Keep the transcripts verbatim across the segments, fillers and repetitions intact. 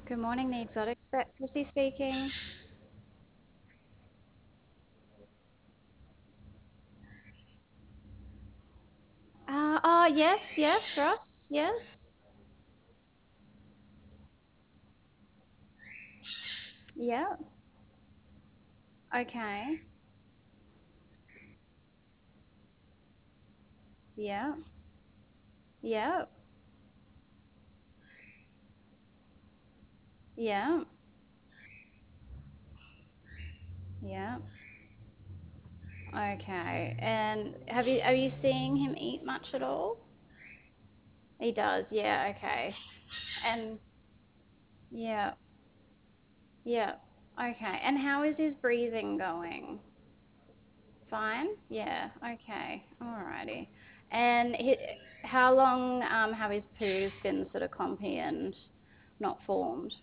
Good morning, the exotic vet. Chrissy speaking. Uh, oh, yes, yes, Ross, yes. Yeah, okay. Yeah, yeah, yeah, yeah. Okay. And have you are you seeing him eat much at all? He does, yeah, okay. And yeah, yeah, okay. And how is his breathing going? Fine? Yeah, okay. Alrighty. And he, how long um, have his poos been sort of clumpy and not formed?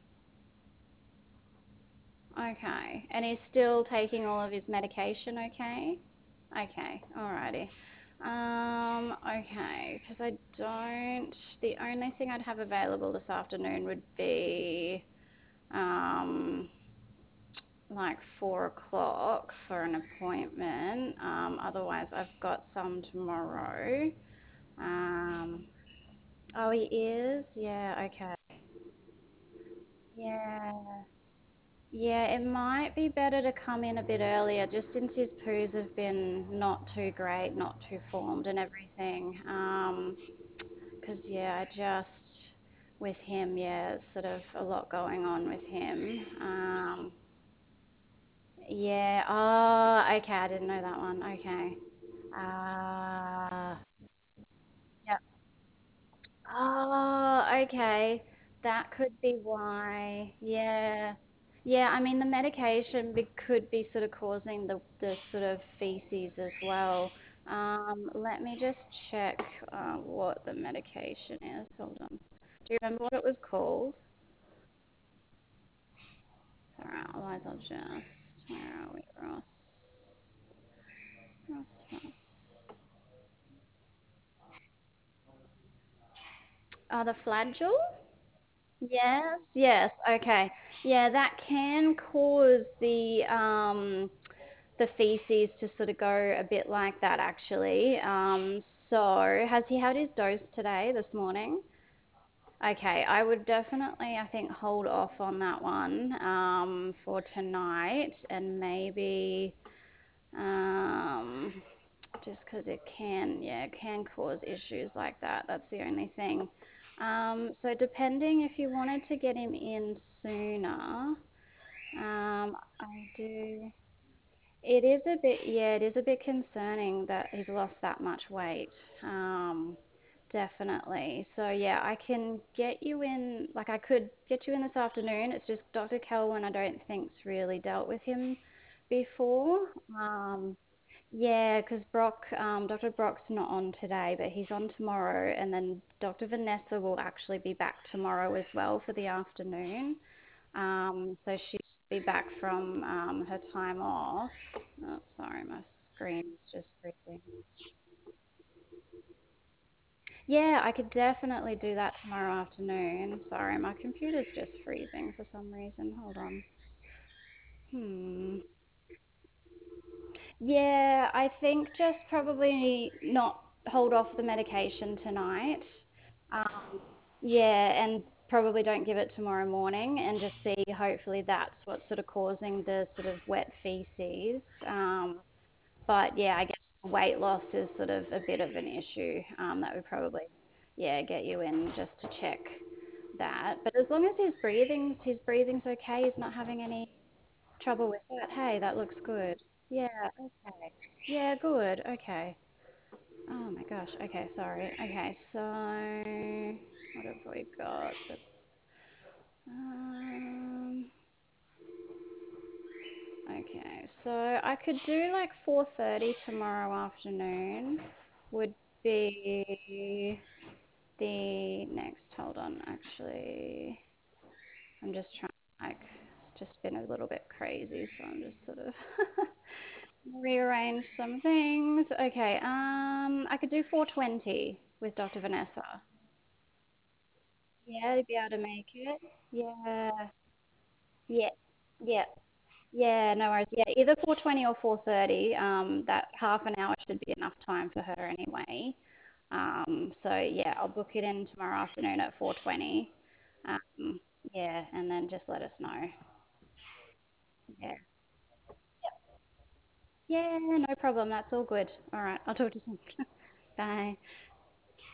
Okay. And he's still taking all of his medication, okay? Okay, alrighty. Um, okay, because I don't, the only thing I'd have available this afternoon would be um, like four o'clock for an appointment. Um, otherwise, I've got some tomorrow. Um, oh, he is? Yeah, okay. Yeah. Yeah, it might be better to come in a bit earlier, just since his poos have been not too great, not too formed and everything. Um, 'cause yeah, I just with him, yeah, it's sort of a lot going on with him. Um, yeah. Oh, okay. I didn't know that one. Okay. Uh, yeah. Oh, okay. That could be why. Yeah. Yeah, I mean the medication be, could be sort of causing the, the sort of feces as well. Um, let me just check uh, what the medication is. Hold on. Do you remember what it was called? Alright, otherwise I'll just. Where are we, Ross? Ross, Ross. Uh, the Flagyl? Yes, yes, okay. Yeah, that can cause the um the feces to sort of go a bit like that actually. Um, so has he had his dose today, this morning? Okay, I would definitely, I think, hold off on that one um, for tonight and maybe um, just because it can, yeah, it can cause issues like that. That's the only thing. Um, so depending if you wanted to get him in sooner, um, I do. It is a bit, yeah, it is a bit concerning that he's lost that much weight. Um, definitely. So yeah, I can get you in, like I could get you in this afternoon. It's just doctor Kelwin, I don't think's really dealt with him before. Um, yeah, because Brock, um, doctor Brock's not on today, but he's on tomorrow, and then doctor Vanessa will actually be back tomorrow as well for the afternoon. Um, so she'll be back from um, her time off. Oh, sorry, my screen's just freezing. Yeah, I could definitely do that tomorrow afternoon. Sorry, my computer's just freezing for some reason. Hold on. Hmm. Yeah, I think just probably not hold off the medication tonight. Um, yeah, and probably don't give it tomorrow morning and just see, hopefully that's what's sort of causing the sort of wet feces. Um, but yeah, I guess weight loss is sort of a bit of an issue. Um, that would probably, yeah, get you in just to check that. But as long as his breathing's his breathing's okay, he's not having any trouble with that. Hey, that looks good. Yeah, okay. Yeah, good. Okay. Oh my gosh. Okay, sorry. Okay, so what have we got? Um, okay, so I could do like four thirty tomorrow afternoon. Would be the next. Hold on, actually, I'm just trying. Like, it's just been a little bit crazy, so I'm just sort of rearrange some things. Okay, um, I could do four twenty with doctor Vanessa. Yeah, to be able to make it. Yeah. Yeah. Yeah. Yeah, no worries. Yeah, either four twenty or four thirty. Um, that half an hour should be enough time for her anyway. Um, so yeah, I'll book it in tomorrow afternoon at four twenty. Um, yeah, and then just let us know. Yeah. Yeah, no problem. That's all good. All right, I'll talk to you soon. Bye.